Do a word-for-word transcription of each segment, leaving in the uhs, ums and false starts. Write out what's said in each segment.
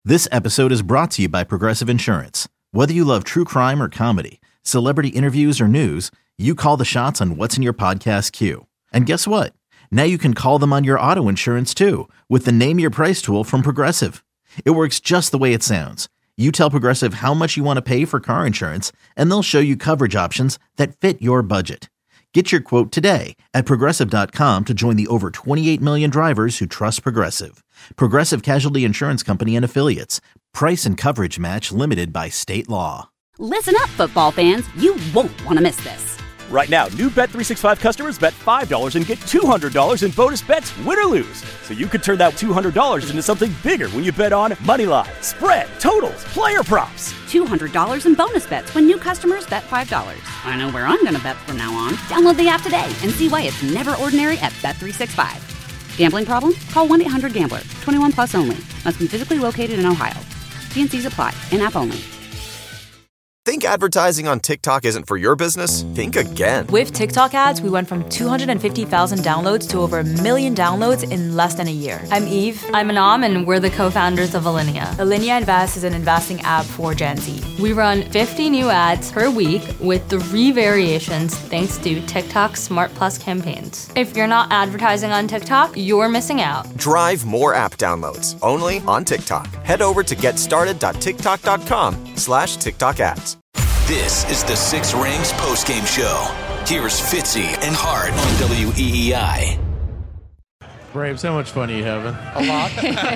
This episode is brought to you by Progressive Insurance. Whether you love true crime or comedy, celebrity interviews or news, you call the shots on what's in your podcast queue. And guess what? Now you can call them on your auto insurance too with the Name Your Price tool from Progressive. It works just the way it sounds. You tell Progressive how much you want to pay for car insurance, and they'll show you coverage options that fit your budget. Get your quote today at Progressive dot com to join the over twenty-eight million drivers who trust Progressive. Progressive Casualty Insurance Company and Affiliates. Price and coverage match limited by state law. Listen up, football fans. You won't want to miss this. Right now, new Bet three sixty-five customers bet five dollars and get two hundred dollars in bonus bets, win or lose. So you could turn that two hundred dollars into something bigger when you bet on money line, spread, totals, player props. two hundred dollars in bonus bets when new customers bet five dollars. I know where I'm going to bet from now on. Download the app today and see why it's never ordinary at Bet three sixty-five. Gambling problem? Call one eight hundred gambler. twenty-one plus only. Must be physically located in Ohio. T and C's apply. In-app only. Think advertising on TikTok isn't for your business? Think again. With TikTok ads, we went from two hundred fifty thousand downloads to over a million downloads in less than a year. I'm Eve. I'm Anam, and we're the co-founders of Alinea. Alinea Invest is an investing app for Gen Z. We run fifty new ads per week with three variations thanks to TikTok Smart Plus campaigns. If you're not advertising on TikTok, you're missing out. Drive more app downloads only on TikTok. Head over to getstarted.tiktok.com slash TikTok ads. This is the Six Rings postgame show. Here's Fitzy and Hart on W E E I. Braves, how much fun are you having? A lot.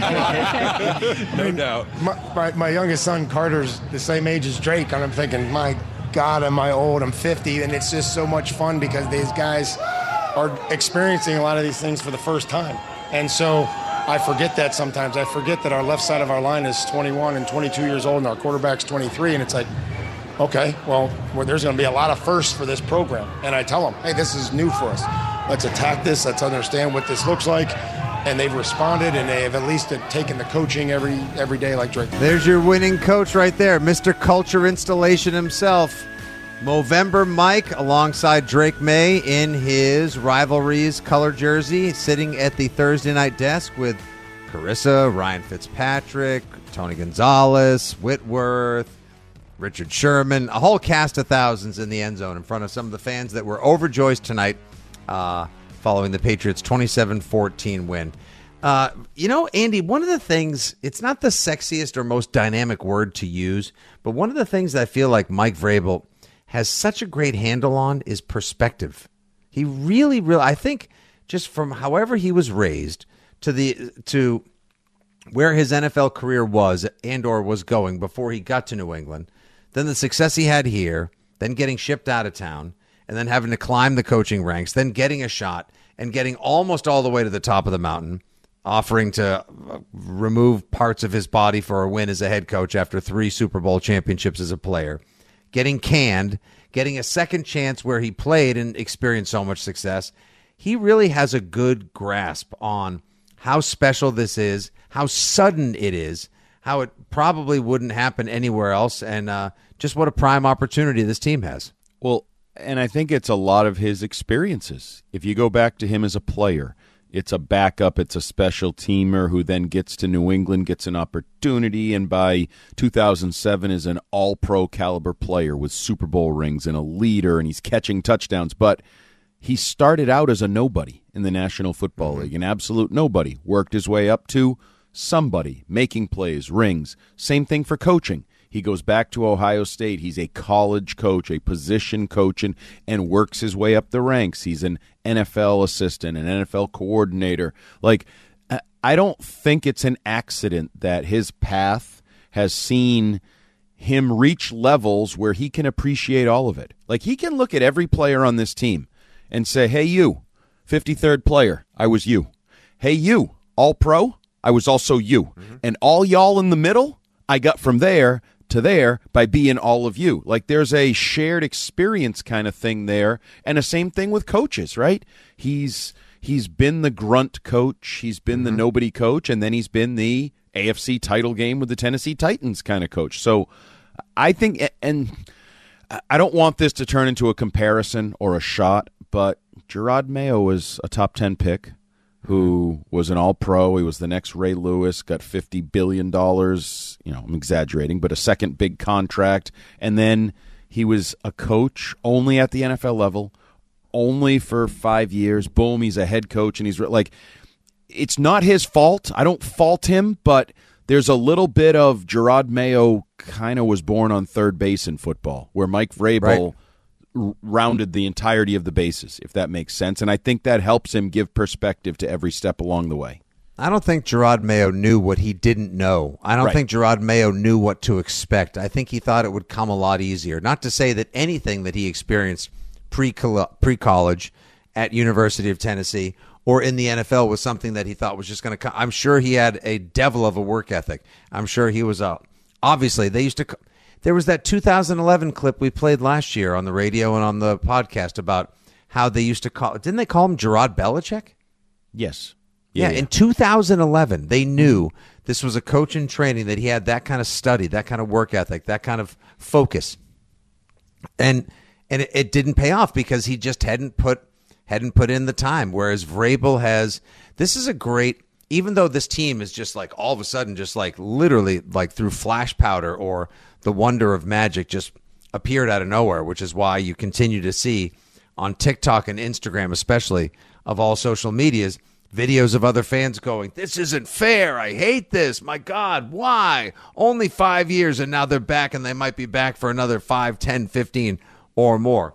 A lot. No doubt. My, my, my youngest son, Carter's the same age as Drake, and I'm thinking, my God, am I old? I'm fifty, and it's just so much fun because these guys are experiencing a lot of these things for the first time. And so I forget that sometimes. I forget that our left side of our line is twenty-one and twenty-two years old, and our quarterback's twenty-three, and it's like, okay, well, well there's going to be a lot of firsts for this program. And I tell them, hey, this is new for us. Let's attack this. Let's understand what this looks like. And they've responded, and they have at least taken the coaching every every day like Drake. There's your winning coach right there, Mister Culture Installation himself. Movember Mike alongside Drake May in his Rivalries color jersey, sitting at the Thursday night desk with Carissa, Ryan Fitzpatrick, Tony Gonzalez, Whitworth, Richard Sherman, a whole cast of thousands in the end zone in front of some of the fans that were overjoyed tonight uh, following the Patriots' twenty-seven fourteen win. Uh, you know, Andy, one of the things, it's not the sexiest or most dynamic word to use, but one of the things that I feel like Mike Vrabel has such a great handle on is perspective. He really, really, I think just from however he was raised to the to where his N F L career was and or was going before he got to New England, then the success he had here, then getting shipped out of town, and then having to climb the coaching ranks, then getting a shot, and getting almost all the way to the top of the mountain, offering to remove parts of his body for a win as a head coach after three Super Bowl championships as a player, getting canned, getting a second chance where he played and experienced so much success. He really has a good grasp on how special this is, how sudden it is, how it probably wouldn't happen anywhere else, and uh, just what a prime opportunity this team has. Well, and I think it's a lot of his experiences. If you go back to him as a player, it's a backup, it's a special teamer who then gets to New England, gets an opportunity, and by two thousand seven is an all-pro caliber player with Super Bowl rings and a leader, and he's catching touchdowns. But he started out as a nobody in the National Football League, an absolute nobody, worked his way up to somebody, making plays, rings. Same thing for coaching. He goes back to Ohio State. He's a college coach, a position coach, and, and works his way up the ranks. He's an N F L assistant, an N F L coordinator. Like, I don't think it's an accident that his path has seen him reach levels where he can appreciate all of it. Like, he can look at every player on this team and say, hey, you, fifty-third player, I was you. Hey, you, all-pro, I was also you. Mm-hmm. And all y'all in the middle, I got from there to there by being all of you. Like, there's a shared experience kind of thing there, and the same thing with coaches, right? He's he's been the grunt coach, he's been mm-hmm. the nobody coach, and then he's been the A F C title game with the Tennessee Titans kind of coach. So I think, and I don't want this to turn into a comparison or a shot, but Gerard Mayo was a top ten pick. who was an all-pro. He was the next Ray Lewis, got fifty billion dollars. You know, I'm exaggerating, but a second big contract. And then he was a coach only at the N F L level, only for five years. Boom, he's a head coach, and he's like, it's not his fault. I don't fault him, but there's a little bit of Gerard Mayo kind of was born on third base in football, where Mike Vrabel right. r- rounded the entirety of the bases, if that makes sense. And I think that helps him give perspective to every step along the way. I don't think Gerard Mayo knew what he didn't know. I don't right. think Gerard Mayo knew what to expect. I think he thought it would come a lot easier. Not to say that anything that he experienced pre-college at University of Tennessee or in the N F L was something that he thought was just going to come. I'm sure he had a devil of a work ethic. I'm sure he was a obviously they used to there was that two thousand eleven clip we played last year on the radio and on the podcast about how they used to call didn't they call him Gerard Belichick? Yes. Yeah, yeah, in two thousand eleven, they knew this was a coach in training, that he had that kind of study, that kind of work ethic, that kind of focus. And and it, it didn't pay off because he just hadn't put hadn't put in the time, whereas Vrabel has. This is a great, even though this team is just like all of a sudden just like literally like through flash powder or the wonder of magic just appeared out of nowhere, which is why you continue to see on TikTok and Instagram, especially of all social medias, videos of other fans going, this isn't fair. I hate this. My God, why? Only five years and now they're back and they might be back for another five, ten, fifteen or more.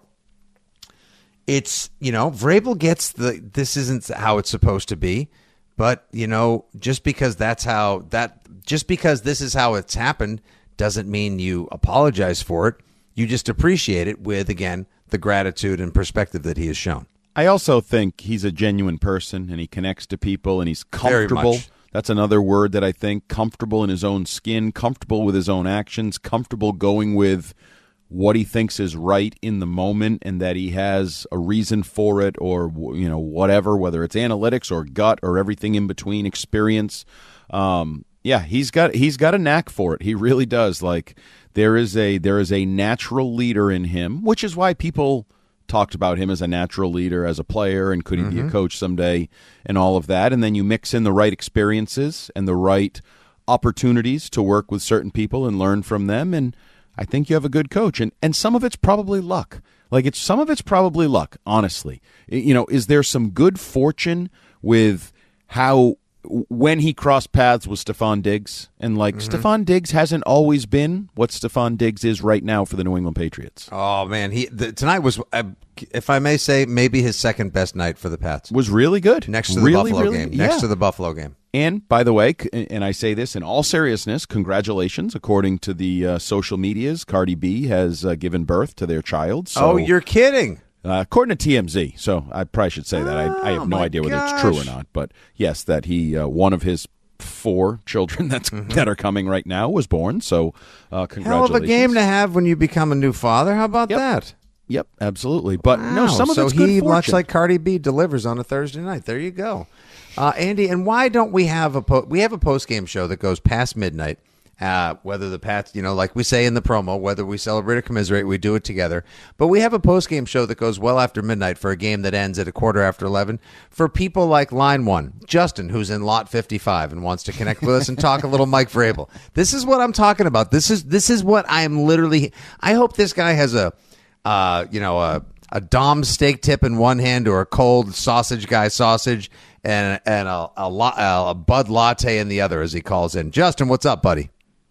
It's, you know, Vrabel gets the, this isn't how it's supposed to be. But, you know, just because that's how that, just because this is how it's happened doesn't mean you apologize for it. You just appreciate it with, again, the gratitude and perspective that he has shown. I also think he's a genuine person and he connects to people and he's comfortable. That's another word that I think, comfortable in his own skin, comfortable with his own actions, comfortable going with what he thinks is right in the moment and that he has a reason for it or, you know, whatever, whether it's analytics or gut or everything in between, experience. Um, yeah, he's got he's got a knack for it. He really does. Like there is a there is a natural leader in him, which is why people talked about him as a natural leader, as a player, and could he mm-hmm. be a coach someday and all of that. And then you mix in the right experiences and the right opportunities to work with certain people and learn from them, and I think you have a good coach. And and some of it's probably luck. Like it's some of it's probably luck, honestly. You know, is there some good fortune with how when he crossed paths with Stephon Diggs? And like mm-hmm. Stephon Diggs hasn't always been what Stephon Diggs is right now for the New England Patriots. Oh man, he the, tonight was, uh, if I may say, maybe his second best night for the Pats. Was really good next to the really, Buffalo really, game. Next yeah. to the Buffalo game. And, by the way, and I say this in all seriousness, congratulations. According to the uh, social medias, Cardi B has uh, given birth to their child. So, oh, you're kidding. Uh, according to T M Z. So I probably should say that. I, I have no oh idea whether gosh. it's true or not. But, yes, that he, uh, one of his four children that's mm-hmm. that are coming right now was born. So uh, congratulations. Hell of a game to have when you become a new father. How about yep. that? Yep, absolutely. But, wow. no, some of so it's good he, fortune. much like Cardi B, delivers on a Thursday night. There you go. Uh, Andy, and why don't we have a po- we have a post game show that goes past midnight? Uh, whether the Pats, you know, like we say in the promo, whether we celebrate or commiserate, we do it together. But we have a post game show that goes well after midnight for a game that ends at a quarter after eleven. For people like line one, Justin, who's in lot fifty-five and wants to connect with us and talk a little Mike Vrabel. This is what I'm talking about. This is this is what I am literally. I hope this guy has a, uh, you know, a. a Dom steak tip in one hand or a cold sausage guy sausage and and a, a, a Bud latte in the other as he calls in. Justin, what's up, buddy?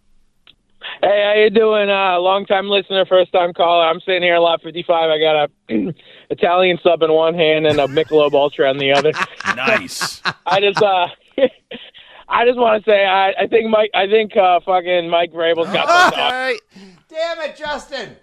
Hey, how you doing? Uh, long-time listener, first-time caller. I'm sitting here at lot fifty-five. I got a Italian sub in one hand and a Michelob Ultra in the other. Nice. I just, uh, I just want to say, I, I think Mike, I think uh, fucking Mike Vrabel's got the top. Right. Damn it, Justin.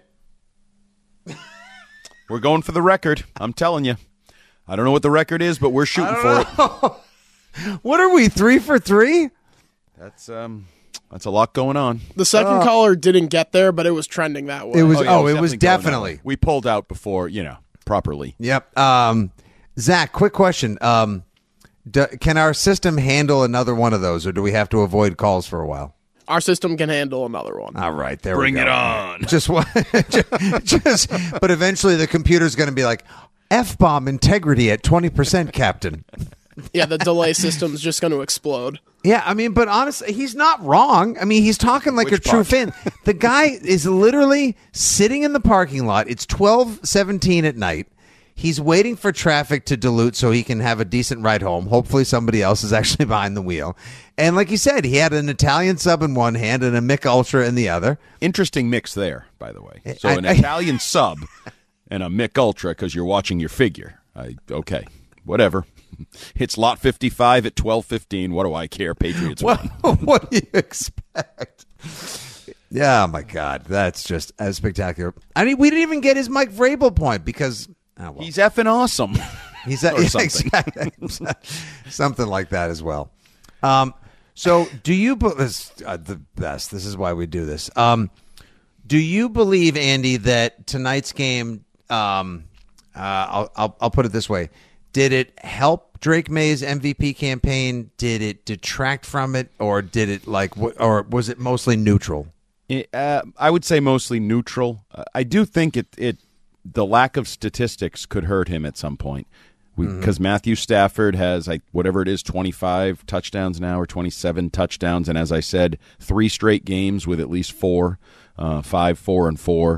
We're going for the record. I'm telling you. I don't know what the record is, but we're shooting for know. it. What are we, three for three? That's um, that's a lot going on. The second uh, caller didn't get there, but it was trending that way. It was. Oh, yeah, oh it was it was definitely. definitely. We pulled out before, you know, properly. Yep. Um, Zach, quick question. Um, do, can our system handle another one of those, or do we have to avoid calls for a while? Our system can handle another one. All right, there Bring we go. Bring it on. Just one. just, just, but eventually the computer's going to be like, F-bomb integrity at twenty percent, Captain. Yeah, the delay system's just going to explode. Yeah, I mean, but honestly, he's not wrong. I mean, he's talking like Which a true part? fan. The guy is literally sitting in the parking lot. It's twelve seventeen at night. He's waiting for traffic to dilute so he can have a decent ride home. Hopefully somebody else is actually behind the wheel. And like you said, he had an Italian sub in one hand and a Mick Ultra in the other. Interesting mix there, by the way. So I- an I- Italian sub and a Mick Ultra because you're watching your figure. I, okay, whatever. It's lot fifty-five at twelve fifteen. What do I care? Patriots What, won. what do you expect? Yeah, oh my God. That's just as spectacular. I mean, we didn't even get his Mike Vrabel point because... Oh, well. He's effing awesome. He's a, Or yeah, something. exactly. Something like that as well. Um, so, do you be- this uh, the best? This is why we do this. Um, do you believe, Andy, that tonight's game? Um, uh, I'll, I'll I'll put it this way: did it help Drake May's M V P campaign? Did it detract from it, or did it like, wh- or was it mostly neutral? It, uh, I would say mostly neutral. Uh, I do think it it the lack of statistics could hurt him at some point. Because mm-hmm. Matthew Stafford has, like, whatever it is, twenty-five touchdowns now or twenty-seven touchdowns. And as I said, three straight games with at least four, uh, five, four, and four.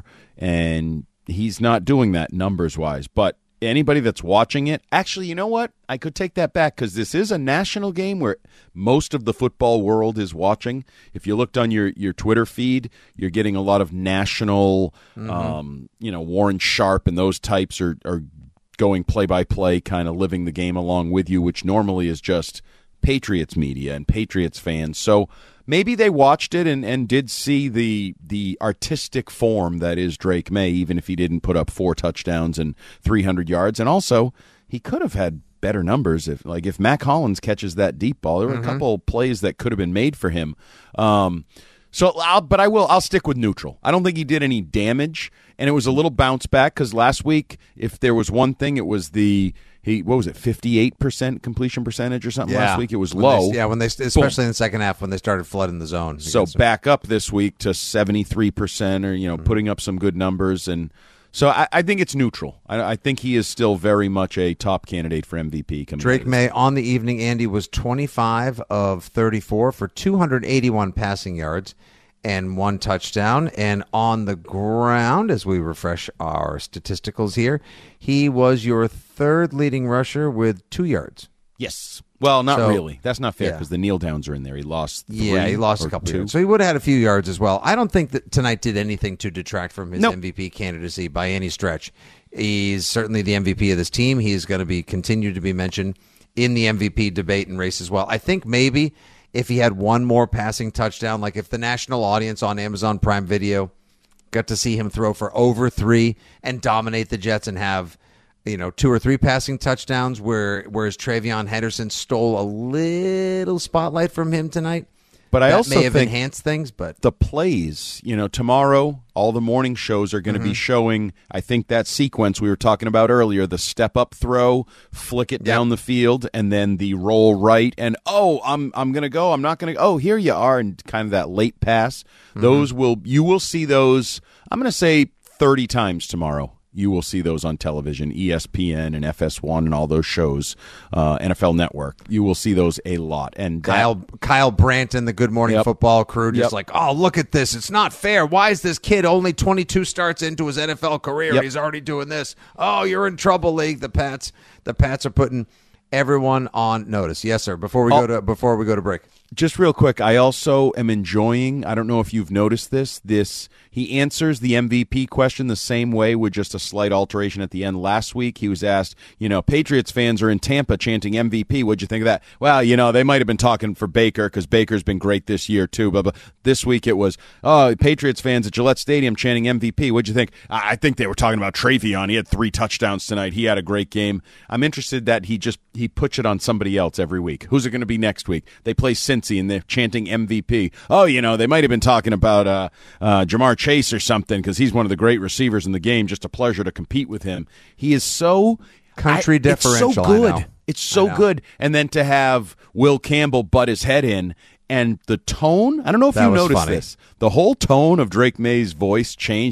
And he's not doing that numbers-wise. But anybody that's watching it, actually, you know what? I could take that back because this is a national game where most of the football world is watching. If you looked on your, your Twitter feed, you're getting a lot of national, mm-hmm. um, you know, Warren Sharp and those types are, are going play-by-play, kind of living the game along with you, which normally is just Patriots media and Patriots fans. So maybe they watched it and, and did see the the artistic form that is Drake May, even if he didn't put up four touchdowns and three hundred yards. And also, he could have had better numbers if, like, if Mac Hollins catches that deep ball. There were mm-hmm. a couple plays that could have been made for him. Um, so, I'll, but I will. I'll stick with neutral. I don't think he did any damage, and it was a little bounce back because last week, if there was one thing, it was the he. What was it? Fifty-eight percent completion percentage or something yeah. last week. It was when low. They, yeah, when they especially Boom. in the second half when they started flooding the zone. So back up this week to seventy-three percent, or you know, mm-hmm. putting up some good numbers, and so I, I think it's neutral. I, I think he is still very much a top candidate for M V P. Drake May on the evening, Andy, was twenty-five of thirty-four for two hundred eighty-one passing yards and one touchdown. And on the ground, as we refresh our statisticals here, he was your third leading rusher with two yards. Yes. Well, not so, really. That's not fair because yeah. the kneel downs are in there. He lost three Yeah, he lost or a couple two. yards. So he would have had a few yards as well. I don't think that tonight did anything to detract from his nope. M V P candidacy by any stretch. He's certainly the M V P of this team. He's going to be continue to be mentioned in the M V P debate and race as well. I think maybe if he had one more passing touchdown, like if the national audience on Amazon Prime Video got to see him throw for over three and dominate the Jets and have, you know, two or three passing touchdowns, where whereas Travion Henderson stole a little spotlight from him tonight. But I that also may have think enhanced things. But the plays, you know, tomorrow all the morning shows are going to mm-hmm. be showing. I think that sequence we were talking about earlier, the step up throw, flick it yep. down the field, and then the roll right, and oh, I'm I'm going to go. I'm not going to. Oh, here you are, and kind of that late pass. Mm-hmm. Those will you will see those. I'm going to say thirty times tomorrow. You will see those on television, E S P N and F S one and all those shows, uh, N F L Network. You will see those a lot. And that, Kyle Kyle Brandt and the Good Morning yep. Football crew just yep. like, oh, look at this. It's not fair. Why is this kid only twenty-two starts into his N F L career? Yep. He's already doing this. Oh, you're in trouble, league. The Pats, the Pats are putting everyone on notice. Yes, sir. Before we oh. go to before we go to break. Just real quick, I also am enjoying, I don't know if you've noticed this, this he answers the M V P question the same way with just a slight alteration at the end. Last week he was asked, you know, Patriots fans are in Tampa chanting M V P. What'd you think of that? Well, you know, they might have been talking for Baker because Baker's been great this year too. But, but this week it was, oh, Patriots fans at Gillette Stadium chanting M V P. What'd you think? I, I think they were talking about Travion. He had three touchdowns tonight. He had a great game. I'm interested that he just, he puts it on somebody else every week. Who's it going to be next week? They play Cincy and they're chanting M V P. Oh, you know, they might have been talking about uh, uh, Jamar Chase or something because he's one of the great receivers in the game. Just a pleasure to compete with him. He is so country I, differential. It's so good. I know. It's so good. And then to have Will Campbell butt his head in and the tone. I don't know if that you noticed funny. this. The whole tone of Drake May's voice changed.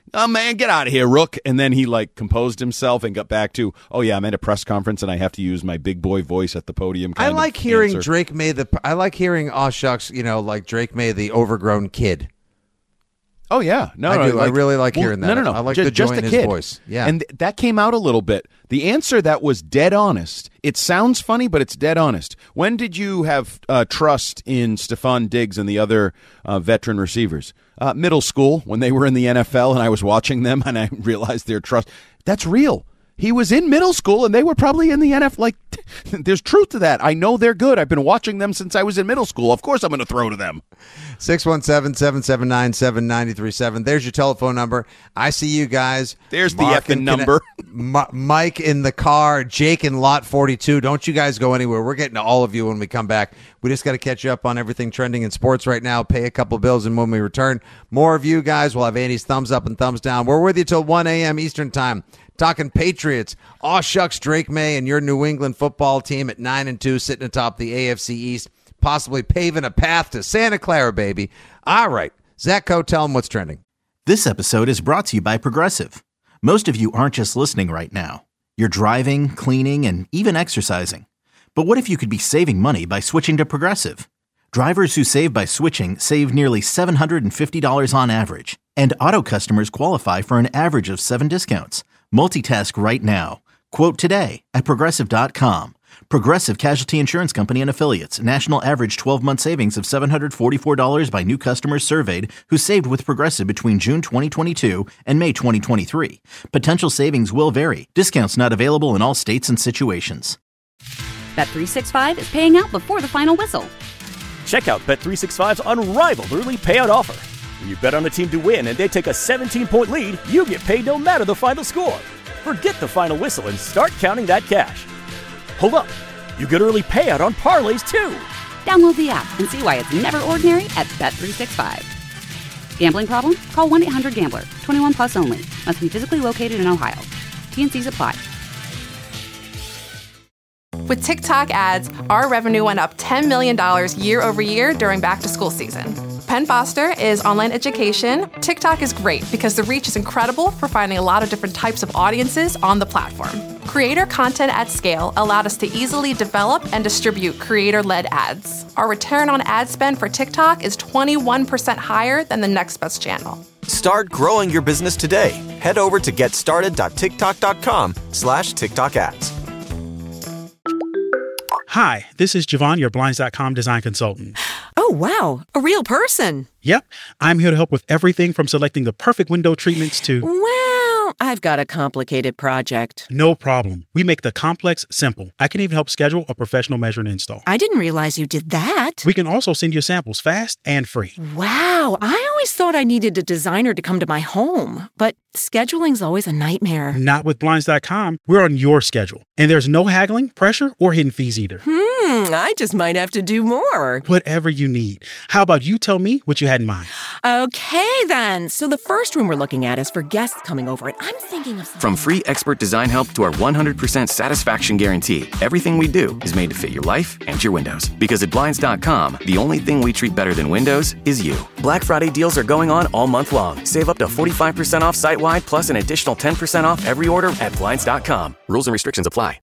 oh, man, get out of here, Rook. And then he, like, composed himself and got back to, oh, yeah, I'm at a press conference and I have to use my big boy voice at the podium. I like of hearing answer. Drake May the. I like hearing, oh, shucks, you know, like Drake May the overgrown kid. Oh, yeah. No, I no, do. like, I really like well, hearing that. No, no, no. I like just, the joy just in a his kid. voice. Yeah. And th- that came out a little bit. The answer that was dead honest. It sounds funny, but it's dead honest. When did you have uh, trust in Stephon Diggs and the other uh, veteran receivers? Uh, middle school, when they were in the N F L and I was watching them and I realized their trust. That's real. He was in middle school and they were probably in the N F L. Like, there's truth to that. I know they're good. I've been watching them since I was in middle school. Of course I'm going to throw to them. six one seven, seven seven nine, seven nine three seven. There's your telephone number. I see you guys. There's Mark the effing and number. M- Mike in the car, Jake in lot forty-two. Don't you guys go anywhere. We're getting to all of you when we come back. We just got to catch you up on everything trending in sports right now, pay a couple bills, and when we return, more of you guys. We'll have Andy's thumbs up and thumbs down. We're with you till one a.m. Eastern time. Talking Patriots. Aw shucks, Drake May and your New England football team at nine and two, sitting atop the A F C East, possibly paving a path to Santa Clara, baby. All right, Zach Coe, tell him what's trending. This episode is brought to you by Progressive. Most of you aren't just listening right now. You're driving, cleaning, and even exercising. But what if you could be saving money by switching to Progressive? Drivers who save by switching save nearly seven hundred fifty dollars on average, and auto customers qualify for an average of seven discounts. Multitask right now. Quote today at Progressive dot com. Progressive Casualty Insurance Company and Affiliates. National average twelve-month savings of seven hundred forty-four dollars by new customers surveyed who saved with Progressive between June twenty twenty-two and May twenty twenty-three. Potential savings will vary. Discounts not available in all states and situations. Bet three sixty-five is paying out before the final whistle. Check out Bet three sixty-five's unrivaled early payout offer. When you bet on a team to win and they take a seventeen-point lead, you get paid no matter the final score. Forget the final whistle and start counting that cash. Hold up. You get early payout on parlays, too. Download the app and see why it's never ordinary at Bet three sixty-five. Gambling problem? Call one eight hundred gambler. twenty-one plus only. Must be physically located in Ohio. T N Cs apply. With TikTok ads, our revenue went up ten million dollars year over year during back-to-school season. Penn Foster is online education. TikTok is great because the reach is incredible for finding a lot of different types of audiences on the platform. Creator content at scale allowed us to easily develop and distribute creator-led ads. Our return on ad spend for TikTok is twenty-one percent higher than the next best channel. Start growing your business today. Head over to getstarted.tiktok.com slash TikTok ads. Hi, this is Javon, your Blinds dot com design consultant. Oh, wow. A real person. Yep. I'm here to help with everything from selecting the perfect window treatments to... Well, I've got a complicated project. No problem. We make the complex simple. I can even help schedule a professional measure and install. I didn't realize you did that. We can also send you samples fast and free. Wow. I always thought I needed a designer to come to my home, but scheduling's always a nightmare. Not with Blinds dot com. We're on your schedule. And there's no haggling, pressure, or hidden fees either. Hmm, I just might have to do more. Whatever you need. How about you tell me what you had in mind? Okay, then. So the first room we're looking at is for guests coming over, and I'm thinking of something. From free expert design help to our one hundred percent satisfaction guarantee, everything we do is made to fit your life and your windows. Because at Blinds dot com, the only thing we treat better than windows is you. Black Friday deals are going on all month long. Save up to forty-five percent off site-wide, plus an additional ten percent off every order at Blinds dot com. Rules and restrictions apply.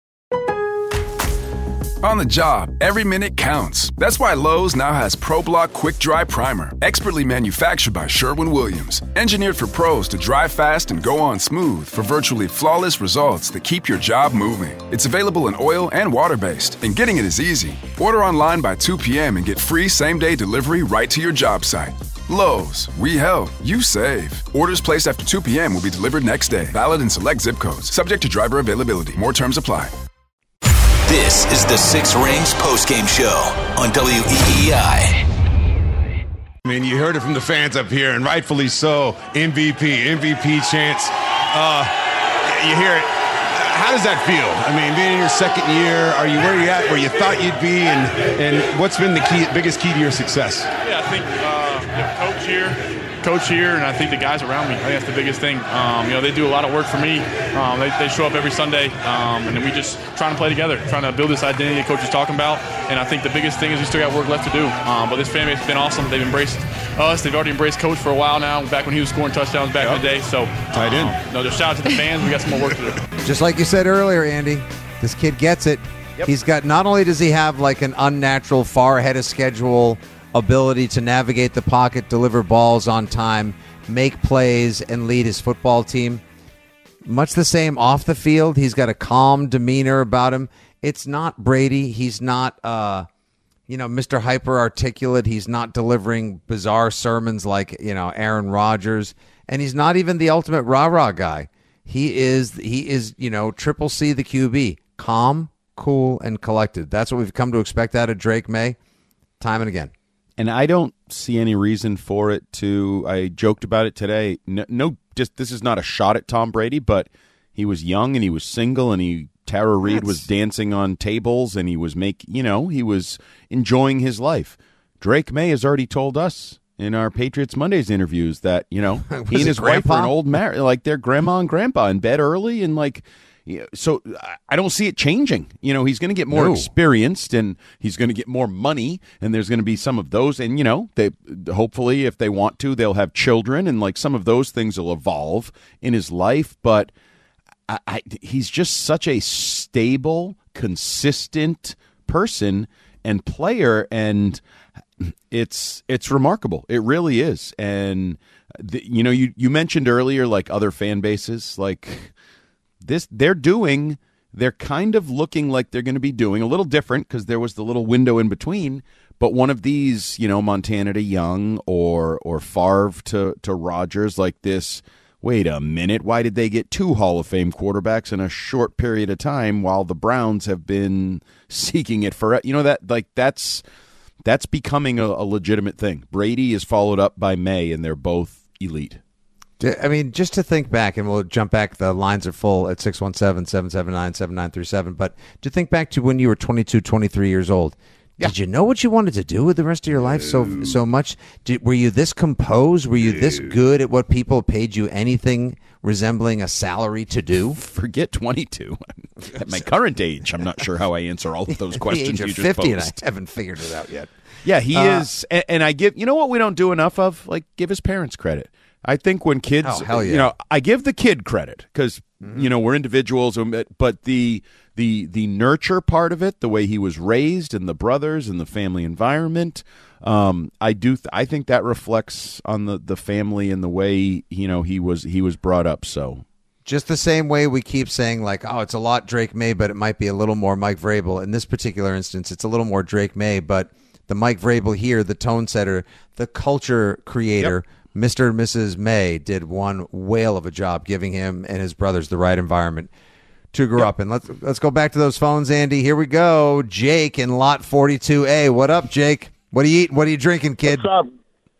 On the job, every minute counts. That's why Lowe's now has ProBlock Quick Dry Primer, expertly manufactured by Sherwin-Williams. Engineered for pros to dry fast and go on smooth for virtually flawless results that keep your job moving. It's available in oil and water-based, and getting it is easy. Order online by two p.m. and get free same-day delivery right to your job site. Lowe's, we help, you save. Orders placed after two p.m. will be delivered next day. Valid in select zip codes. Subject to driver availability. More terms apply. This is the Six Rings postgame show on W E E I. I mean, you heard it from the fans up here, and rightfully so. M V P, M V P chance. Uh, you hear it. How does that feel? I mean, being in your second year, are you where you're at, where you thought you'd be, and and what's been the key, biggest key to your success? Yeah, I think uh, yeah, coach here. Coach here, and I think the guys around me. I think that's the biggest thing. Um, you know, they do a lot of work for me. Um, they, they show up every Sunday, um, and then we just trying to play together, trying to build this identity that Coach is talking about. And I think the biggest thing is we still got work left to do. Um, but this family has been awesome. They've embraced us. They've already embraced Coach for a while now, back when he was scoring touchdowns back yep. in the day. So, tight end. Um, no, just shout out to the fans. We got some more work to do. Just like you said earlier, Andy, this kid gets it. Yep. He's got, not only does he have like an unnatural, far ahead of schedule ability to navigate the pocket, deliver balls on time, make plays, and lead his football team. Much the same off the field. He's got a calm demeanor about him. It's not Brady. He's not, uh, you know, Mister Hyper Articulate. He's not delivering bizarre sermons like, you know, Aaron Rodgers. And he's not even the ultimate rah-rah guy. He is, he is, you know, triple C the Q B. Calm, cool, and collected. That's what we've come to expect out of Drake May time and again. And I don't see any reason for it to. I joked about it today. No, no, just this is not a shot at Tom Brady, but he was young and he was single, and he Tara Reid was dancing on tables, and he was making, you know, he was enjoying his life. Drake May has already told us in our Patriots Mondays interviews that, you know, he and his wife are an old married, like they're grandma and grandpa in bed early, and like. Yeah, so I don't see it changing. You know, he's going to get more no. experienced, and he's going to get more money, and there's going to be some of those. And, you know, they hopefully, if they want to, they'll have children, and like some of those things will evolve in his life. But I, I, he's just such a stable, consistent person and player, and it's it's remarkable. It really is. And, the, you know, you, you mentioned earlier, like other fan bases, like – This they're doing, they're kind of looking like they're going to be doing a little different because there was the little window in between. But one of these, you know, Montana to Young or or Favre to, to Rodgers, like this, wait a minute, why did they get two Hall of Fame quarterbacks in a short period of time while the Browns have been seeking it for, you know, that like that's that's becoming a, a legitimate thing. Brady is followed up by May, and they're both elite. I mean, just to think back, and we'll jump back, the lines are full at six one seven, seven seven nine, seven nine three seven, but to think back to when you were twenty-two, twenty-three years old, yeah. Did you know what you wanted to do with the rest of your life so so much? Did, were you this composed? Were you this good at what people paid you anything resembling a salary to do? Forget twenty-two. At my current age, I'm not sure how I answer all of those questions the age you of just fifty, posed. and I haven't figured it out yet. Yeah, he uh, is, and, and I give, you know what we don't do enough of? Like, give his parents credit. I think when kids, oh, hell yeah. you know, I give the kid credit because, mm-hmm. you know, we're individuals, but the the the nurture part of it, the way he was raised and the brothers and the family environment, um, I do. Th- I think that reflects on the, the family and the way, you know, he was he was brought up. So just the same way we keep saying like, oh, it's a lot Drake May, but it might be a little more Mike Vrabel. In this particular instance, it's a little more Drake May, but the Mike Vrabel here, the tone setter, the culture creator. Yep. Mister and Missus May did one whale of a job giving him and his brothers the right environment to grow yep. up in. Let's let's go back to those phones, Andy. Here we go. Jake in lot forty-two A. What up, Jake? What are you eating? What are you drinking, kid? What's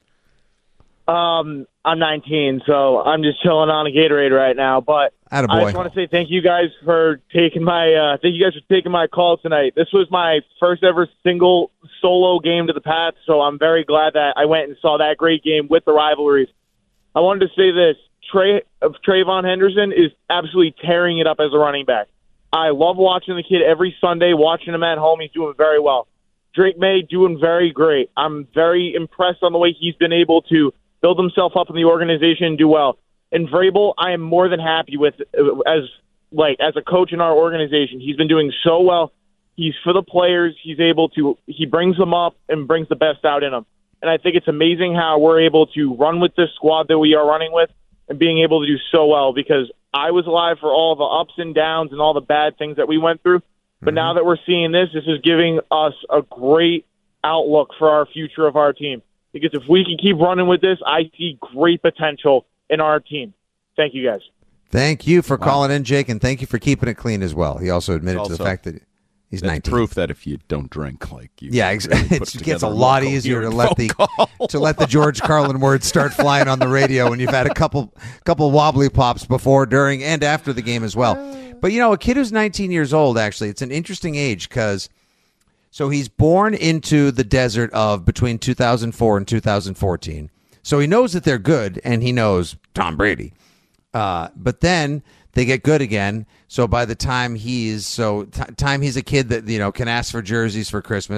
up? Um, I'm nineteen, so I'm just chilling on a Gatorade right now. But Attaboy. I just want to say thank you guys for taking my uh, thank you guys for taking my call tonight. This was my first ever single solo game to the Pats, so I'm very glad that I went and saw that great game with the rivalries. I wanted to say this: Trey of Trayvon Henderson is absolutely tearing it up as a running back. I love watching the kid every Sunday, watching him at home. He's doing very well. Drake May doing very great. I'm very impressed on the way he's been able to build himself up in the organization and do well. And Vrabel, I am more than happy with as like as a coach in our organization. He's been doing so well. He's for the players. He's able to he brings them up and brings the best out in them. And I think it's amazing how we're able to run with this squad that we are running with and being able to do so well, because I was alive for all the ups and downs and all the bad things that we went through. But mm-hmm. now that we're seeing this, this is giving us a great outlook for our future of our team. Because if we can keep running with this, I see great potential in our team. Thank you, guys. Thank you for wow. calling in, Jake, and thank you for keeping it clean as well. He also admitted also, to the fact that he's that's nineteen. Proof that if you don't drink, like you, yeah, exactly. It gets a lot easier to let the call. to let the George Carlin words start flying on the radio when you've had a couple couple wobbly pops before, during, and after the game as well. But you know, a kid who's nineteen years old, actually, it's an interesting age because. So he's born into the desert of between two thousand four and two thousand fourteen. So he knows that they're good, and he knows Tom Brady. Uh, but then they get good again. So by the time he's so t- time he's a kid that you know can ask for jerseys for Christmas,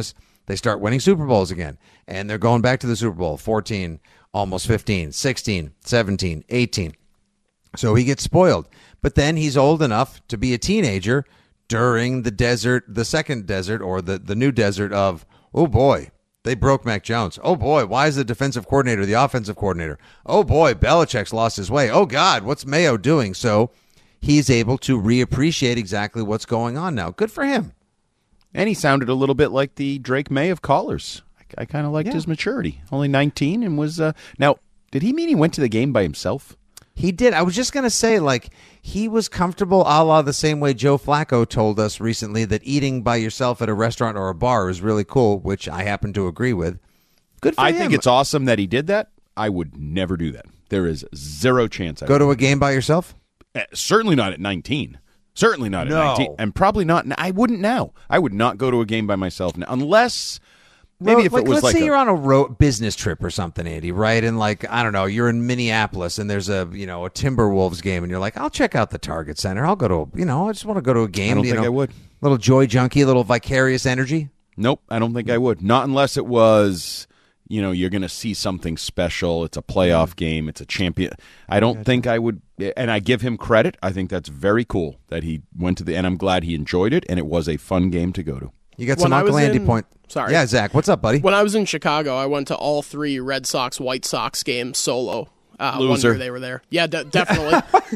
They start winning Super Bowls again, and they're going back to the Super Bowl, fourteen, almost fifteen, sixteen, seventeen, eighteen. So he gets spoiled. But then he's old enough to be a teenager during the desert, the second desert, or the, the new desert of, oh, boy, they broke Mac Jones. Oh, boy, why is the defensive coordinator the offensive coordinator? Oh, boy, Belichick's lost his way. Oh, God, what's Mayo doing? So he's able to reappreciate exactly what's going on now. Good for him. And he sounded a little bit like the Drake May of callers. I, I kind of liked Yeah. his maturity. Only nineteen and was uh, – now, did he mean he went to the game by himself? He did. I was just going to say, like, he was comfortable a la the same way Joe Flacco told us recently that eating by yourself at a restaurant or a bar is really cool, which I happen to agree with. Good for I him. think it's awesome that he did that. I would never do that. There is zero chance I Go would. to a game by yourself? Uh, certainly not at nineteen. Certainly not at No. nineteen. And probably not. I wouldn't now. I would not go to a game by myself now. Unless maybe Well, if like, it was let's like say a, you're on a road business trip or something, Andy, right? And like, I don't know, you're in Minneapolis and there's a, you know, a Timberwolves game and you're like, I'll check out the Target Center. I'll go to, you know, I just want to go to a game. I don't you think know, I would. Little joy junkie, little vicarious energy. Nope, I don't think I would. Not unless it was, you know, you're going to see something special. It's a playoff game. It's a champion. I don't think I would, and I give him credit. I think that's very cool that he went to the, and I'm glad he enjoyed it, and it was a fun game to go to. You got When some I Uncle was Andy in- point. Sorry. Yeah, Zach, what's up, buddy? When I was in Chicago, I went to all three Red Sox White Sox games solo. Uh, one Loser. year they were there. Yeah, de- definitely.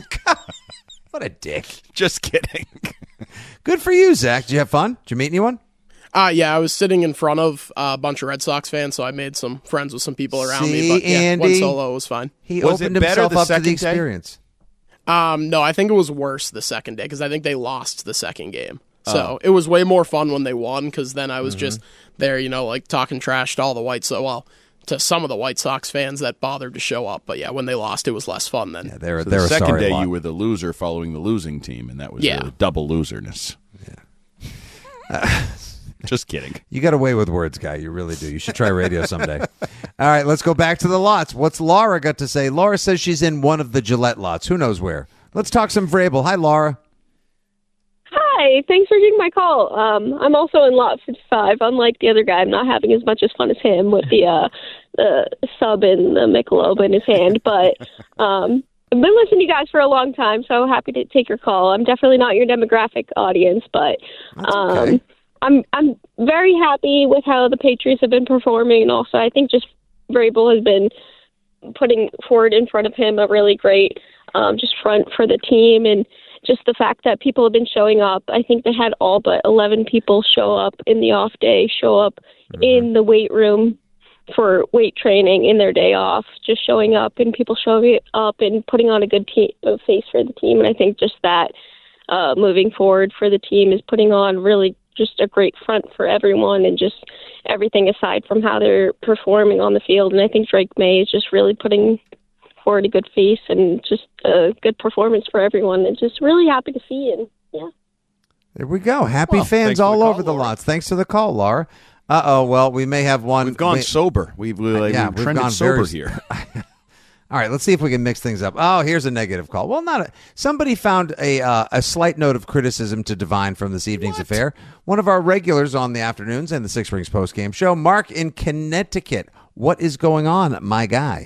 What a dick. Just kidding. Good for you, Zach. Did you have fun? Did you meet anyone? Uh, yeah, I was sitting in front of a bunch of Red Sox fans, so I made some friends with some people around See, me. But yeah, Andy? went solo. It was fine. He Was it opened better himself the up to second the day? experience. Um, no, I think it was worse the second day because I think they lost the second game. So Oh. it was way more fun when they won because then I was Mm-hmm. just there, you know, like talking trash to all the White Sox. Well, to some of the White Sox fans that bothered to show up. But yeah, when they lost, it was less fun then. Yeah, they're, So they're the a second sorry day lot. you were the loser following the losing team, and that was Yeah. a double loserness. Just kidding. You got away with words, guy. You really do. You should try radio someday. All right, let's go back to the lots. What's Laura got to say? Laura says she's in one of the Gillette lots. Who knows where? Let's talk some Vrabel. Hi, Laura. Hi, thanks for taking my call. Um, I'm also in lot fifty-five. Unlike the other guy, I'm not having as much as fun as him with the uh, the sub and the Michelob in his hand. But um, I've been listening to you guys for a long time, so happy to take your call. I'm definitely not your demographic audience, but um, okay. I'm I'm very happy with how the Patriots have been performing, and also I think just Vrabel has been putting forward in front of him a really great um, just front for the team, and just the fact that people have been showing up. I think they had all but eleven people show up in the off day, show up Mm-hmm. in the weight room for weight training in their day off, just showing up and people showing up and putting on a good te- uh, face for the team. And I think just that uh, moving forward for the team is putting on really just a great front for everyone, and just everything aside from how they're performing on the field. And I think Drake May is just really putting forward a good face and just a good performance for everyone, and just really happy to see. And yeah. There we go. Happy Well, fans thanks for all the call, over the Laura. lots. Thanks for the call, Laura. Uh-oh, well, we may have one. We've gone we- sober. We've, we, like, yeah, we've we've trended gone sober very- here. All right, let's see if we can mix things up. Oh, here's a negative call. Well, not a, somebody found a uh, a slight note of criticism to divine from this evening's affair. One of our regulars on the afternoons and the Six Rings postgame show, Mark in Connecticut. What is going on, my guy?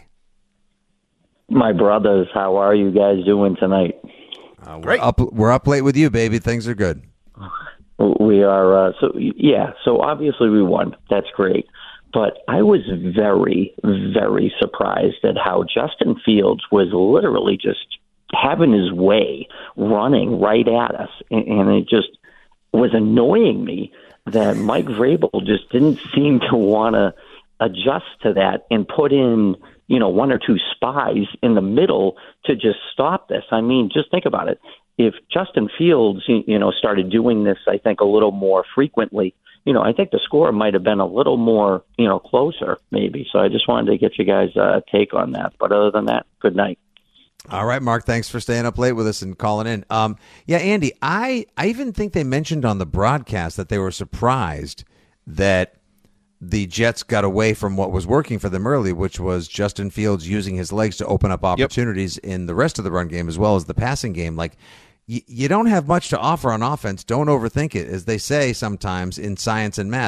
My brothers, how are you guys doing tonight? Uh, we're up. We're up late with you, baby. Things are good. We are. Uh, so yeah. So obviously we won. That's great. But I was very, very surprised at how Justin Fields was literally just having his way, running right at us, and, and it just was annoying me that Mike Vrabel just didn't seem to want to adjust to that and put in, you know, one or two spies in the middle to just stop this. I mean, just think about it. If Justin Fields, you know, started doing this, I think, a little more frequently, you know, I think the score might have been a little more, you know, closer maybe. So I just wanted to get you guys a take on that. But other than that, good night. All right, Mark, thanks for staying up late with us and calling in. Um, yeah, Andy, I, I even think they mentioned on the broadcast that they were surprised that the Jets got away from what was working for them early, which was Justin Fields using his legs to open up opportunities yep. in the rest of the run game as well as the passing game. Like, y- you don't have much to offer on offense. Don't overthink it. As they say sometimes in science and math,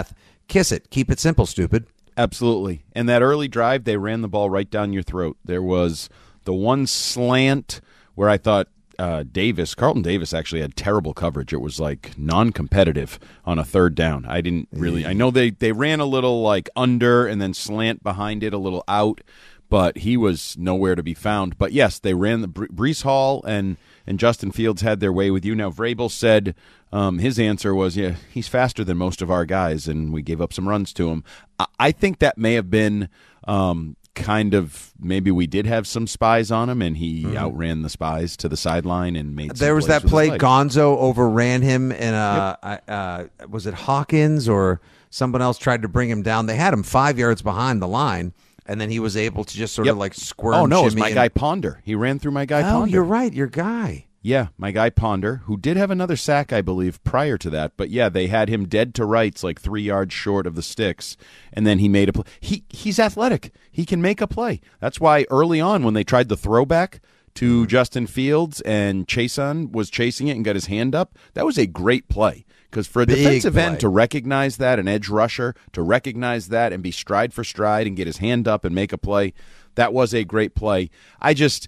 kiss it. Keep it simple, stupid. Absolutely. And that early drive, they ran the ball right down your throat. There was the one slant where I thought uh, Davis, Carlton Davis actually had terrible coverage. It was like non-competitive on a third down. I didn't really, I know they, they ran a little like under and then slant behind it, a little out, but he was nowhere to be found. But yes, they ran the Breece Hall and, and Justin Fields had their way with you. Now, Vrabel said um, his answer was, yeah, he's faster than most of our guys, and we gave up some runs to him. I, I think that may have been um, kind of, maybe we did have some spies on him, and he mm-hmm. outran the spies to the sideline and made some There was plays that play, with his legs. Gonzo overran him, and uh, yep. uh, was it Hawkins or someone else tried to bring him down? They had him five yards behind the line. And then he was able to just sort yep. of like squirm. Oh, no, it was shimmy my and... guy Ponder. He ran through my guy oh, Ponder. you're right, your guy. Yeah, my guy Ponder, who did have another sack, I believe, prior to that. But yeah, they had him dead to rights, like three yards short of the sticks, and then he made a play. He he's athletic. He can make a play. That's why early on when they tried the throwback to Justin Fields and Chason was chasing it and got his hand up, that was a great play. Because for a Big defensive play. end to recognize that, an edge rusher to recognize that and be stride for stride and get his hand up and make a play, that was a great play. I just,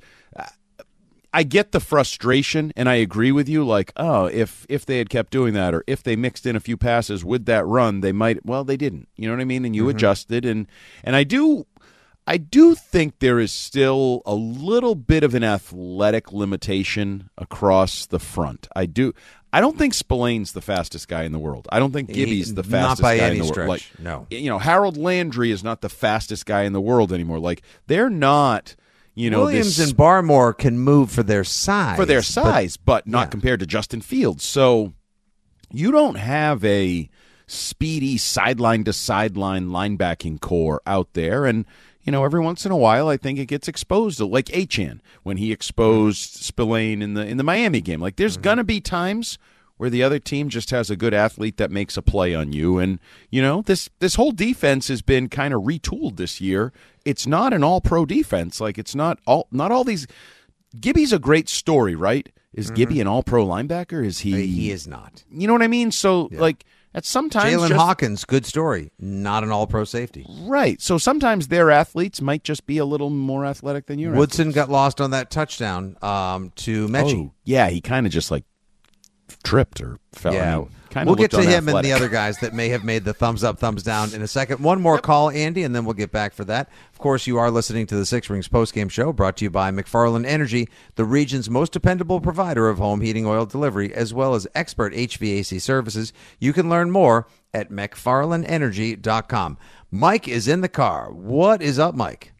I get the frustration, and I agree with you. Like, oh, if if they had kept doing that, or if they mixed in a few passes with that run, they might. Well, they didn't. You know what I mean? And you mm-hmm. adjusted, and and I do. I do think there is still a little bit of an athletic limitation across the front. I do. I don't think Spillane's the fastest guy in the world. I don't think Gibby's he, the fastest not by guy any in the stretch. world. Like, no. You know, Harold Landry is not the fastest guy in the world anymore. Like, they're not, you know, Williams this, and Barmore can move for their size. For their size, but, but not yeah. compared to Justin Fields. So you don't have a speedy sideline-to-sideline linebacking core out there, and you know, every once in a while, I think it gets exposed, like Achane when he exposed Spillane in the in the Miami game. Like, there's mm-hmm. gonna be times where the other team just has a good athlete that makes a play on you, and you know, this this whole defense has been kind of retooled this year. It's not an all-pro defense. Like, it's not all not all these. Gibby's a great story, right? Is mm-hmm. Gibby an all-pro linebacker? Is he? He is not. You know what I mean? So, yeah. like. At sometimes Jalen just, Hawkins, good story. Not an all-pro safety. Right. So sometimes their athletes might just be a little more athletic than your Woodson athletes. got lost on that touchdown um, to Mechie. Oh, yeah, he kind of just like tripped or fell. Yeah. I mean, we'll get to him unathletic. and the other guys that may have made the thumbs up, thumbs down in a second. One more yep. call, Andy, and then we'll get back for that. Of course, you are listening to the Six Rings postgame show brought to you by McFarland Energy, the region's most dependable provider of home heating oil delivery, as well as expert H V A C services. You can learn more at mcfarland energy dot com. Mike is in the car. What is up, Mike?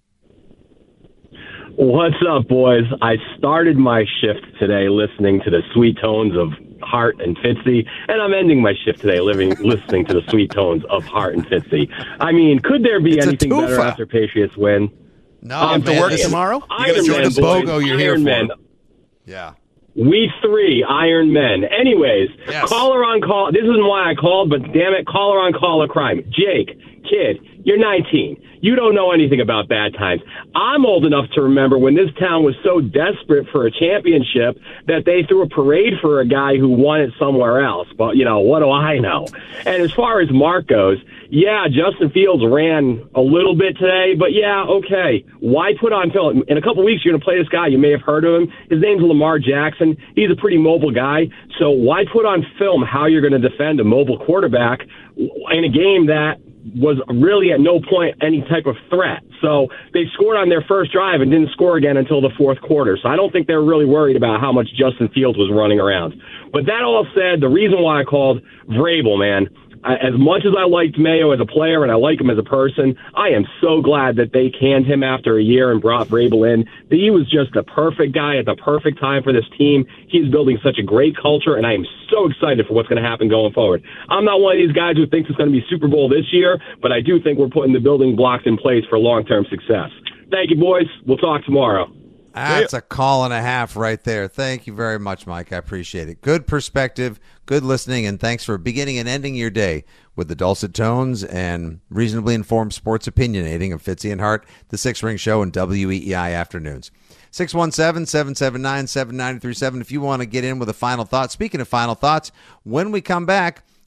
What's up, boys? I started my shift today listening to the sweet tones of Hart and Fitzy, and I'm ending my shift today living, listening to the sweet tones of Hart and Fitzy. I mean, could there be it's anything better after Patriots win? No, um, man, to work this, tomorrow? You got to join the BOGO you're here for. Yeah. We three Iron Men. Anyways, yes. caller on call. This isn't why I called, but damn it, caller on call of crime. Jake, kid, you're nineteen. You don't know anything about bad times. I'm old enough to remember when this town was so desperate for a championship that they threw a parade for a guy who won it somewhere else. But, you know, what do I know? And as far as Mark goes, yeah, Justin Fields ran a little bit today, but yeah, okay. Why put on film? In a couple weeks, you're going to play this guy. You may have heard of him. His name's Lamar Jackson. He's a pretty mobile guy. So why put on film how you're going to defend a mobile quarterback in a game that was really at no point any type of threat? So they scored on their first drive and didn't score again until the fourth quarter. So I don't think they're really worried about how much Justin Fields was running around. But that all said, the reason why I called Vrabel, man, as much as I liked Mayo as a player and I like him as a person, I am so glad that they canned him after a year and brought Vrabel in. He was just the perfect guy at the perfect time for this team. He's building such a great culture, and I am so excited for what's going to happen going forward. I'm not one of these guys who thinks it's going to be Super Bowl this year, but I do think we're putting the building blocks in place for long-term success. Thank you, boys. We'll talk tomorrow. That's a call and a half right there. Thank you very much, Mike. I appreciate it. Good perspective, good listening, and thanks for beginning and ending your day with the dulcet tones and reasonably informed sports opinionating of Fitzy and Hart, the Six Ring Show, and W E E I Afternoons. six one seven, seven seven nine, seven nine three seven if you want to get in with a final thought. Speaking of final thoughts, when we come back,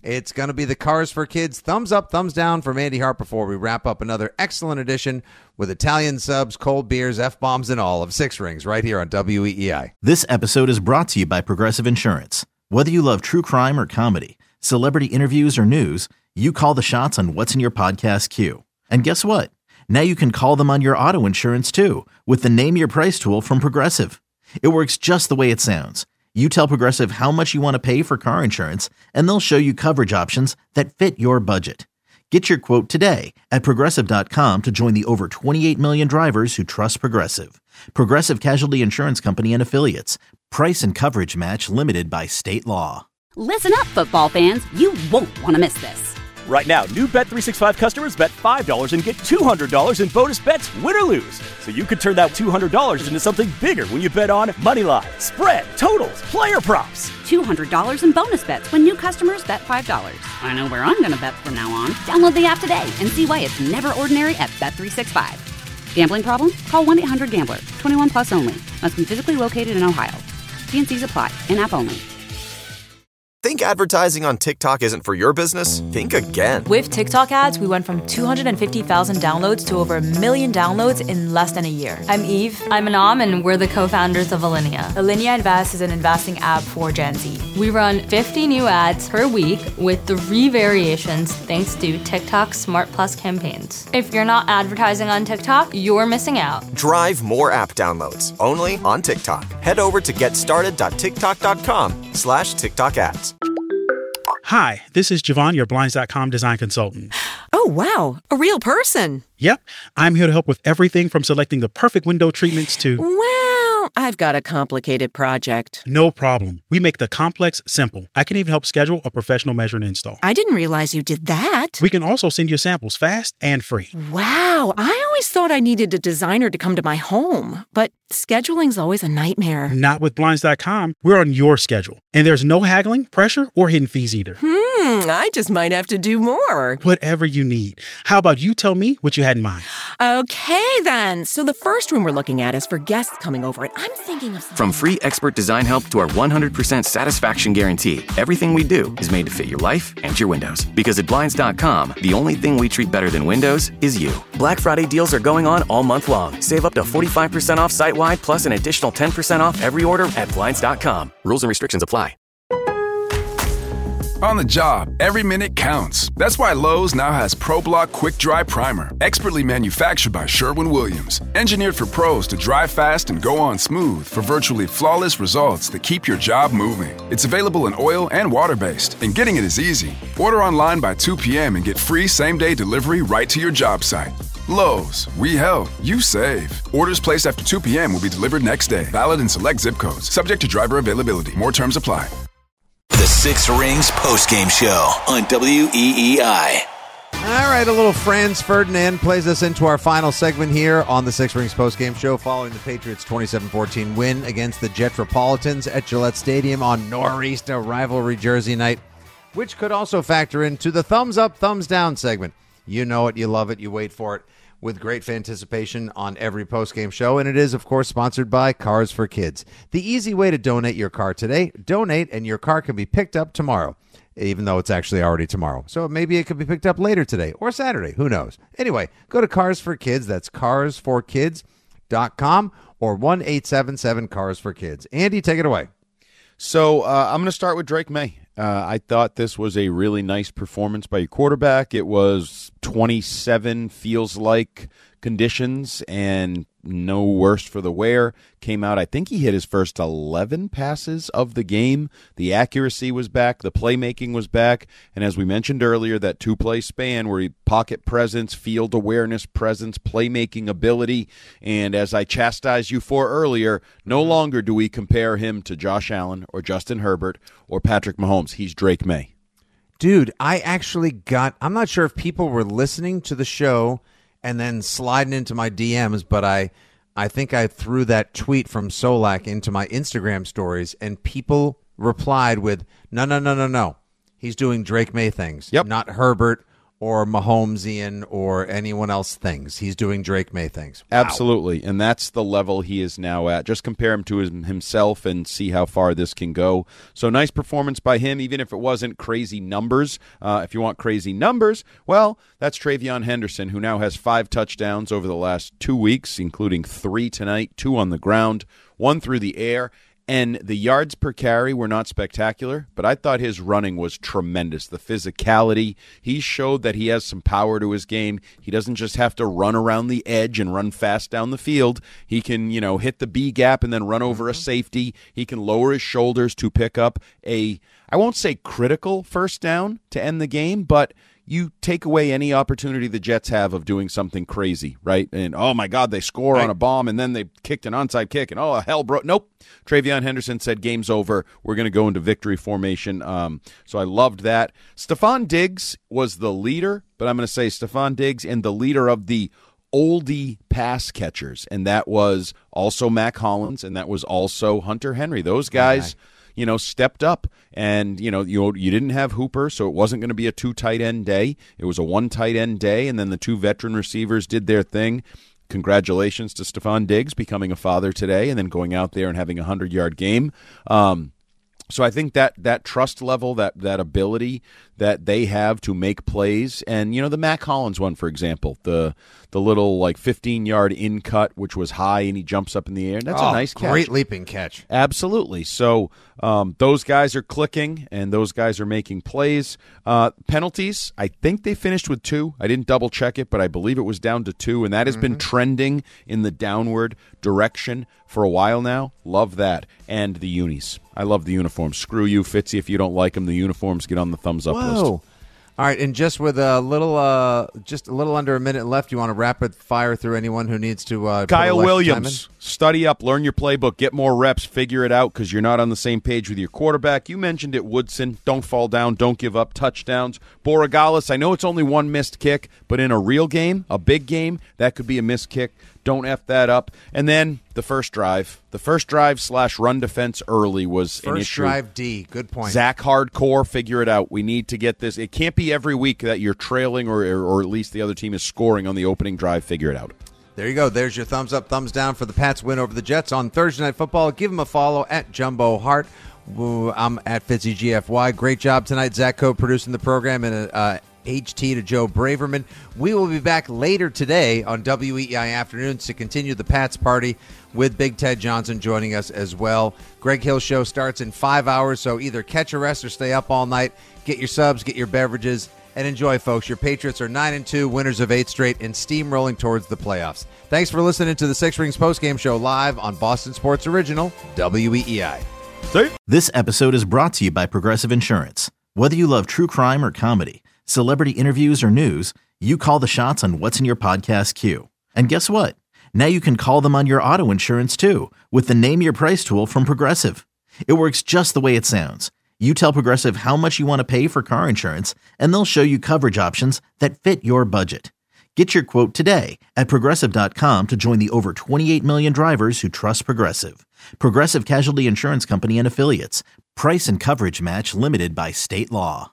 It's going to be the Cars for Kids thumbs up, thumbs down from Andy Hart before we wrap up another excellent edition with Italian subs, cold beers, F-bombs, and all of Six Rings right here on W E E I. This episode is brought to you by Progressive Insurance. Whether you love true crime or comedy, celebrity interviews or news, you call the shots on what's in your podcast queue. And guess what? Now you can call them on your auto insurance too with the Name Your Price tool from Progressive. It works just the way it sounds. You tell Progressive how much you want to pay for car insurance, and they'll show you coverage options that fit your budget. Get your quote today at Progressive dot com to join the over twenty-eight million drivers who trust Progressive. Progressive Casualty Insurance Company and Affiliates. Price and coverage match limited by state law. Listen up, football fans. You won't want to miss this. Right now, new Bet three sixty-five customers bet five dollars and get two hundred dollars in bonus bets, win or lose. So you could turn that two hundred dollars into something bigger when you bet on Moneyline, spread, totals, player props. two hundred dollars in bonus bets when new customers bet five dollars. I know where I'm going to bet from now on. Download the app today and see why it's never ordinary at Bet three sixty-five. Gambling problem? Call one eight hundred gambler. twenty-one plus only. Must be physically located in Ohio. T and C's apply. In-app only. Think advertising on TikTok isn't for your business? Think again. With TikTok ads, we went from two hundred fifty thousand downloads to over a million downloads in less than a year. I'm Eve. I'm Anam, and we're the co-founders of Alinea. Alinea Invest is an investing app for Gen Z. We run fifty new ads per week with three variations thanks to TikTok Smart Plus campaigns. If you're not advertising on TikTok, you're missing out. Drive more app downloads, only on TikTok. Head over to getstarted.tiktok.com slash TikTok ads. Hi, this is Javon, your Blinds dot com design consultant. Oh, wow. A real person. Yep. I'm here to help with everything from selecting the perfect window treatments to... Well, I've got a complicated project. No problem. We make the complex simple. I can even help schedule a professional measure and install. I didn't realize you did that. We can also send you samples fast and free. Wow. I always thought I needed a designer to come to my home, but scheduling's always a nightmare. Not with Blinds dot com. We're on your schedule. And there's no haggling, pressure, or hidden fees either. Hmm, I just might have to do more. Whatever you need. How about you tell me what you had in mind? Okay, then. So the first room we're looking at is for guests coming over, and I'm thinking of something. From free expert design help to our one hundred percent satisfaction guarantee, everything we do is made to fit your life and your windows. Because at Blinds dot com, the only thing we treat better than windows is you. Black Friday deals are going on all month long. Save up to forty-five percent off site-wide, plus an additional ten percent off every order at Blinds dot com. Rules and restrictions apply. On the job, every minute counts. That's why Lowe's now has ProBlock Quick Dry Primer, expertly manufactured by Sherwin-Williams. Engineered for pros to dry fast and go on smooth for virtually flawless results that keep your job moving. It's available in oil and water-based, and getting it is easy. Order online by two p.m. and get free same-day delivery right to your job site. Lowe's, we help, you save. Orders placed after two p.m. will be delivered next day. Valid in select zip codes. Subject to driver availability. More terms apply. The Six Rings postgame show on W E E I. All right, a little Franz Ferdinand plays us into our final segment here on the Six Rings postgame show following the Patriots' twenty-seven fourteen win against the Jetropolitans at Gillette Stadium on Nor'easter rivalry Jersey night, which could also factor into the thumbs up, thumbs down segment. You know it, you love it, you wait for it with great anticipation on every postgame show, and it is, of course, sponsored by Cars for Kids. The easy way to donate your car today, donate, and your car can be picked up tomorrow, even though it's actually already tomorrow. So maybe it could be picked up later today or Saturday. Who knows? Anyway, go to Cars for Kids. That's cars for kids dot com or one eight seven seven cars for kids. Andy, take it away. So uh, I'm going to start with Drake May. Uh, I thought this was a really nice performance by your quarterback. It was twenty-seven feels like conditions and no worse for the wear. Came out, I think he hit his first eleven passes of the game. The accuracy was back. The playmaking was back. And as we mentioned earlier, that two-play span where he pocket presence, field awareness, presence, playmaking ability. And as I chastised you for earlier, no longer do we compare him to Josh Allen or Justin Herbert or Patrick Mahomes. He's Drake May. Dude, I actually got, I'm not sure if people were listening to the show and then sliding into my D Ms, but I I think I threw that tweet from Solak into my Instagram stories, and people replied with, no, no, no, no, no. He's doing Drake May things, yep. Not Herbert or Mahomesian or anyone else things. He's doing Drake May things. Wow. Absolutely, and that's the level he is now at. Just compare him to his, himself and see how far this can go. So nice performance by him, even if it wasn't crazy numbers. Uh, if you want crazy numbers, well, that's Travion Henderson, who now has five touchdowns over the last two weeks, including three tonight, two on the ground, one through the air. And the yards per carry were not spectacular, but I thought his running was tremendous. The physicality, he showed that he has some power to his game. He doesn't just have to run around the edge and run fast down the field. He can, you know, hit the B gap and then run over a safety. He can lower his shoulders to pick up a, I won't say critical first down to end the game, but you take away any opportunity the Jets have of doing something crazy, right? And, oh, my God, they score right on a bomb, and then they kicked an onside kick, and, oh, hell, bro. Nope. Travion Henderson said, game's over. We're going to go into victory formation. Um, so I loved that. Stephon Diggs was the leader, but I'm going to say Stephon Diggs and the leader of the oldie pass catchers, and that was also Mac Hollins, and that was also Hunter Henry. Those guys, you know, stepped up, and, you know, you you didn't have Hooper, so it wasn't going to be a two tight end day. It was a one tight end day, and then the two veteran receivers did their thing. Congratulations to Stephon Diggs becoming a father today and then going out there and having a hundred-yard game. Um, so I think that that trust level, that that ability that they have to make plays, and, you know, the Mac Hollins one, for example, the the little, like, fifteen-yard in cut, which was high, and he jumps up in the air. That's oh, a nice catch. Great leaping catch. Absolutely. So um, those guys are clicking, and those guys are making plays. Uh, penalties, I think they finished with two. I didn't double-check it, but I believe it was down to two, and that has mm-hmm. been trending in the downward direction for a while now. Love that. And the unis. I love the uniforms. Screw you, Fitzy. If you don't like them, the uniforms, get on the thumbs-up list. Whoa. All right, and just with a little, uh, just a little under a minute left, you want to rapid fire through anyone who needs to. Uh, Kyle Williams, study up, learn your playbook, get more reps, figure it out because you're not on the same page with your quarterback. You mentioned it, Woodson. Don't fall down, don't give up. Touchdowns. Borregales, I know it's only one missed kick, but in a real game, a big game, that could be a missed kick. Don't F that up. And then the first drive. The first drive slash run defense early was first an issue. First drive D. Good point. Zach Hardcore, figure it out. We need to get this. It can't be every week that you're trailing or, or at least the other team is scoring on the opening drive. Figure it out. There you go. There's your thumbs up, thumbs down for the Pats win over the Jets on Thursday Night Football. Give them a follow at Jumbo Hart. I'm at Fitzy G F Y. Great job tonight, Zach Coe, producing the program, and uh, H T to Joe Braverman. We will be back later today on W E E I Afternoons to continue the Pats party with Big Ted Johnson joining us as well. Greg Hill Show starts in five hours, so either catch a rest or stay up all night. Get your subs, get your beverages, and enjoy, folks. Your Patriots are nine and two, winners of eight straight, and steamrolling towards the playoffs. Thanks for listening to the Six Rings postgame show live on Boston Sports Original, W E E I. See? This episode is brought to you by Progressive Insurance. Whether you love true crime or comedy, celebrity interviews or news, you call the shots on what's in your podcast queue. And guess what? Now you can call them on your auto insurance too with the Name Your Price tool from Progressive. It works just the way it sounds. You tell Progressive how much you want to pay for car insurance, and they'll show you coverage options that fit your budget. Get your quote today at Progressive dot com to join the over twenty-eight million drivers who trust Progressive. Progressive Casualty Insurance Company and Affiliates. Price and coverage match limited by state law.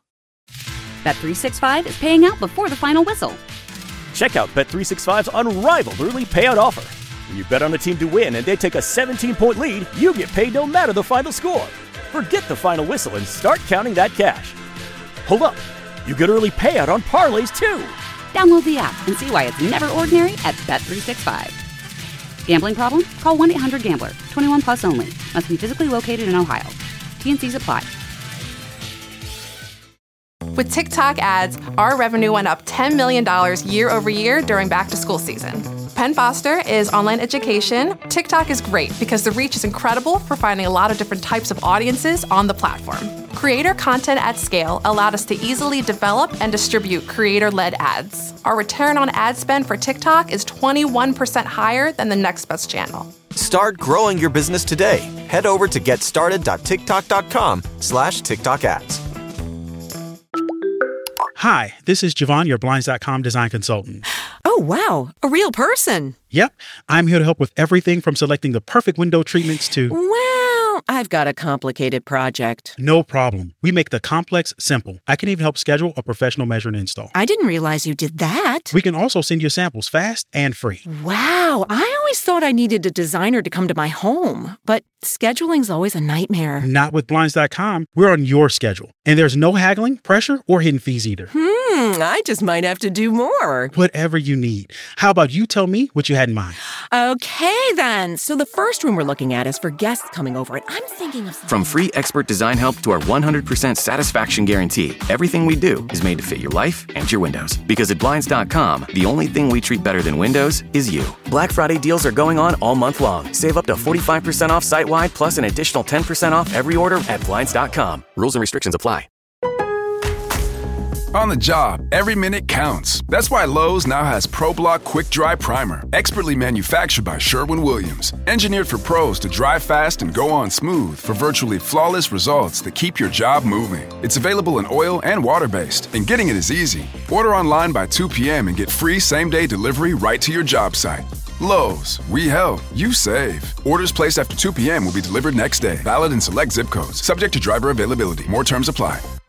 Bet three sixty-five is paying out before the final whistle. Check out Bet three sixty-five's unrivaled early payout offer. When you bet on a team to win and they take a seventeen-point lead, you get paid no matter the final score. Forget the final whistle and start counting that cash. Hold up. You get early payout on parlays, too. Download the app and see why it's never ordinary at Bet three sixty-five. Gambling problem? Call one eight hundred gambler. twenty-one plus only. Must be physically located in Ohio. T and C's apply. With TikTok ads, our revenue went up ten million dollars year over year during back-to-school season. Penn Foster is online education. TikTok is great because the reach is incredible for finding a lot of different types of audiences on the platform. Creator content at scale allowed us to easily develop and distribute creator-led ads. Our return on ad spend for TikTok is twenty-one percent higher than the next best channel. Start growing your business today. Head over to getstarted.tiktok.com slash TikTok ads. Hi, this is Javon, your Blinds dot com design consultant. Oh, wow. A real person. Yep. I'm here to help with everything from selecting the perfect window treatments to... Wow. Well, I've got a complicated project. No problem. We make the complex simple. I can even help schedule a professional measure and install. I didn't realize you did that. We can also send you samples fast and free. Wow, I always thought I needed a designer to come to my home, but scheduling's always a nightmare. Not with Blinds dot com. We're on your schedule, and there's no haggling, pressure, or hidden fees either. Hmm, I just might have to do more. Whatever you need. How about you tell me what you had in mind? Okay, then. So the first room we're looking at is for guests coming over, and I'm thinking of... From free expert design help to our one hundred percent satisfaction guarantee, everything we do is made to fit your life and your windows. Because at Blinds dot com, the only thing we treat better than windows is you. Black Friday deals are going on all month long. Save up to forty-five percent off site-wide, plus an additional ten percent off every order at Blinds dot com. Rules and restrictions apply. On the job, every minute counts. That's why Lowe's now has ProBlock Quick Dry Primer, expertly manufactured by Sherwin-Williams. Engineered for pros to dry fast and go on smooth for virtually flawless results that keep your job moving. It's available in oil and water-based, and getting it is easy. Order online by two p.m. and get free same-day delivery right to your job site. Lowe's, we help, you save. Orders placed after two p.m. will be delivered next day. Valid in select zip codes. Subject to driver availability. More terms apply.